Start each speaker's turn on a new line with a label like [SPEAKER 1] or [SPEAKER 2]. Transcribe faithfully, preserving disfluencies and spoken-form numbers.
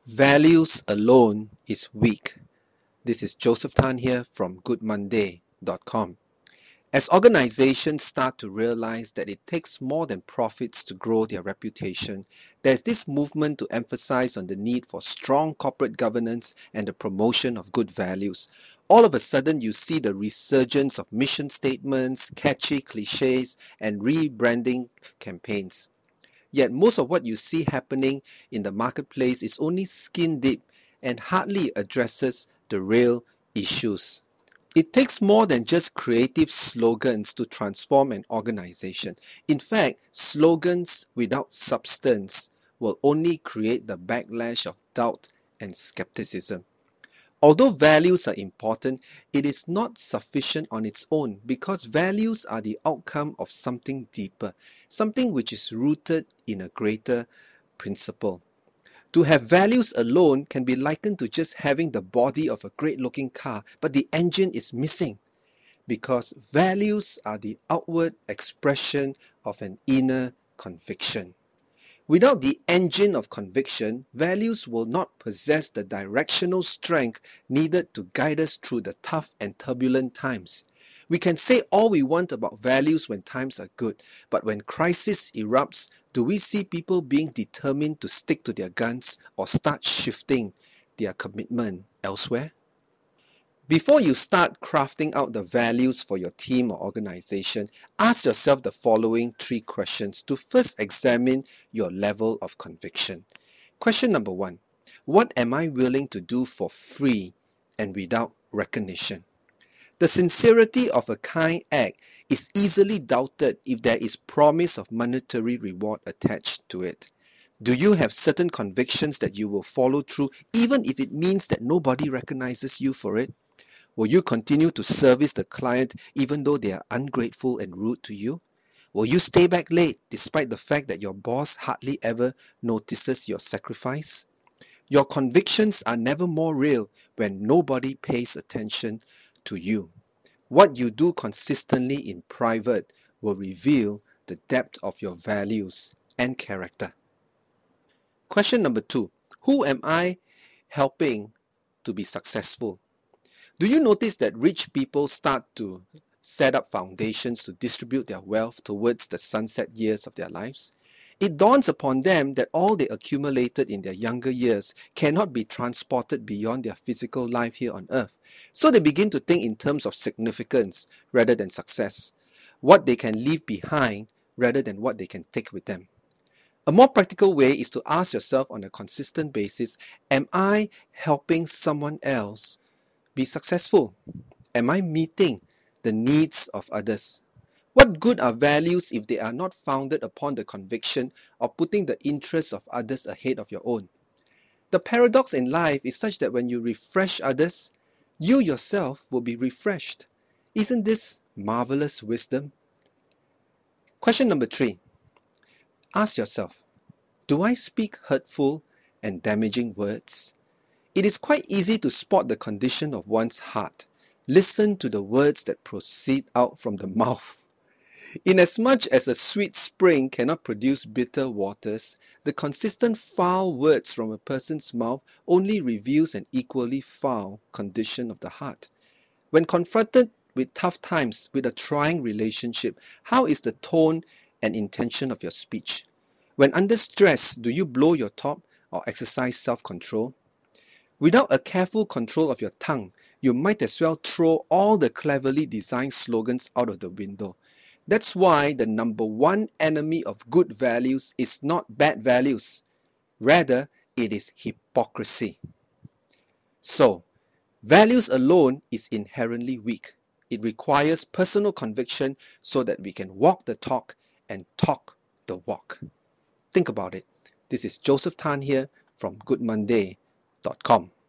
[SPEAKER 1] Values alone is weak. This is Joseph Tan here from good monday dot com. As organizations start to realize that it takes more than profits to grow their reputation, there's this movement to emphasize on the need for strong corporate governance and the promotion of good values. All of a sudden, you see the resurgence of mission statements, catchy cliches, and rebranding campaigns. Yet most of what you see happening in the marketplace is only skin deep and hardly addresses the real issues. It takes more than just creative slogans to transform an organization. In fact, slogans without substance will only create the backlash of doubt and skepticism. Although values are important, it is not sufficient on its own because values are the outcome of something deeper, something which is rooted in a greater principle. To have values alone can be likened to just having the body of a great looking car, but the engine is missing because values are the outward expression of an inner conviction. Without the engine of conviction, values will not possess the directional strength needed to guide us through the tough and turbulent times. We can say all we want about values when times are good, but when crisis erupts, do we see people being determined to stick to their guns or start shifting their commitment elsewhere? Before you start crafting out the values for your team or organization, ask yourself the following three questions to first examine your level of conviction. Question number one, what am I willing to do for free and without recognition? The sincerity of a kind act is easily doubted if there is promise of monetary reward attached to it. Do you have certain convictions that you will follow through even if it means that nobody recognizes you for it? Will you continue to service the client even though they are ungrateful and rude to you? Will you stay back late despite the fact that your boss hardly ever notices your sacrifice? Your convictions are never more real when nobody pays attention to you. What you do consistently in private will reveal the depth of your values and character. Question number two, who am I helping to be successful? Do you notice that rich people start to set up foundations to distribute their wealth towards the sunset years of their lives? It dawns upon them that all they accumulated in their younger years cannot be transported beyond their physical life here on earth. So they begin to think in terms of significance rather than success, what they can leave behind rather than what they can take with them. A more practical way is to ask yourself on a consistent basis, am I helping someone else be successful? Am I meeting the needs of others? What good are values if they are not founded upon the conviction of putting the interests of others ahead of your own? The paradox in life is such that when you refresh others, you yourself will be refreshed. Isn't this marvelous wisdom? Question number three. Ask yourself, do I speak hurtful and damaging words? It is quite easy to spot the condition of one's heart. Listen to the words that proceed out from the mouth. Inasmuch as a sweet spring cannot produce bitter waters, the consistent foul words from a person's mouth only reveals an equally foul condition of the heart. When confronted with tough times, with a trying relationship, how is the tone and intention of your speech? When under stress, do you blow your top or exercise self-control? Without a careful control of your tongue, you might as well throw all the cleverly designed slogans out of the window. That's why the number one enemy of good values is not bad values. Rather, it is hypocrisy. So, values alone is inherently weak. It requires personal conviction so that we can walk the talk and talk the walk. Think about it. This is Joseph Tan here from good monday dot com.